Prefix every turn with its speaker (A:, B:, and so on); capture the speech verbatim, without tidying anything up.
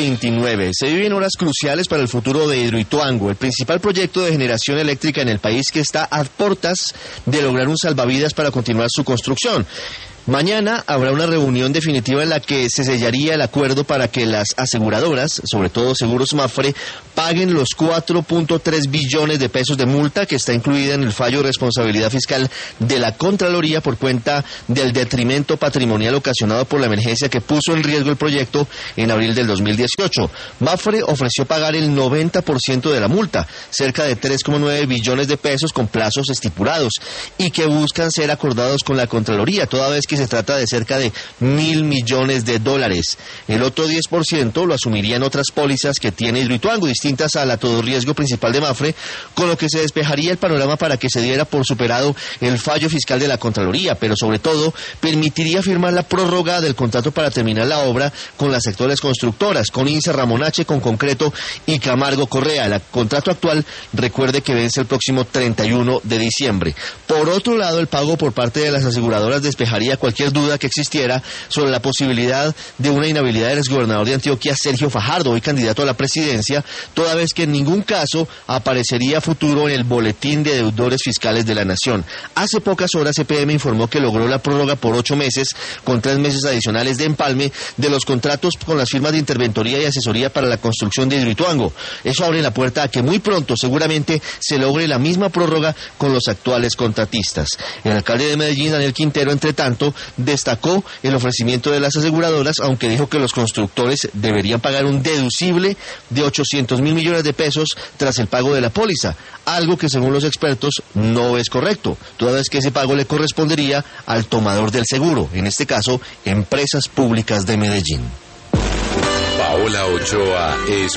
A: veintinueve. Se viven horas cruciales para el futuro de Hidroituango, el principal proyecto de generación eléctrica en el país que está a puertas de lograr un salvavidas para continuar su construcción. Mañana habrá una reunión definitiva en la que se sellaría el acuerdo para que las aseguradoras, sobre todo Seguros Mapfre, paguen los cuatro punto tres billones de pesos de multa que está incluida en el fallo de responsabilidad fiscal de la Contraloría por cuenta del detrimento patrimonial ocasionado por la emergencia que puso en riesgo el proyecto en abril del dos mil dieciocho. Mapfre ofreció pagar el noventa por ciento de la multa, cerca de tres coma nueve billones de pesos con plazos estipulados y que buscan ser acordados con la Contraloría, toda vez que se trata de cerca de mil millones de dólares. El otro diez por ciento lo asumirían otras pólizas que tiene Hidroituango, distintas a la todo riesgo principal de Mapfre, con lo que se despejaría el panorama para que se diera por superado el fallo fiscal de la Contraloría, pero sobre todo permitiría firmar la prórroga del contrato para terminar la obra con las sectores constructoras, con INSA, Ramón H., con Concreto y Camargo Correa. El contrato actual, recuerde que vence el próximo treinta y uno de diciembre. Por otro lado, el pago por parte de las aseguradoras despejaría cualquier duda que existiera sobre la posibilidad de una inhabilidad del exgobernador de Antioquia, Sergio Fajardo, hoy candidato a la presidencia, toda vez que en ningún caso aparecería futuro en el boletín de deudores fiscales de la nación. Hace pocas horas C P M informó que logró la prórroga por ocho meses, con tres meses adicionales de empalme de los contratos con las firmas de interventoría y asesoría para la construcción de Hidroituango. Eso abre la puerta a que muy pronto seguramente se logre la misma prórroga con los actuales contratistas. El alcalde de Medellín, Daniel Quintero, entre tanto, destacó el ofrecimiento de las aseguradoras, aunque dijo que los constructores deberían pagar un deducible de ochocientos mil millones de pesos tras el pago de la póliza, algo que según los expertos no es correcto, toda vez que ese pago le correspondería al tomador del seguro, en este caso, Empresas Públicas de Medellín.
B: Paola Ochoa es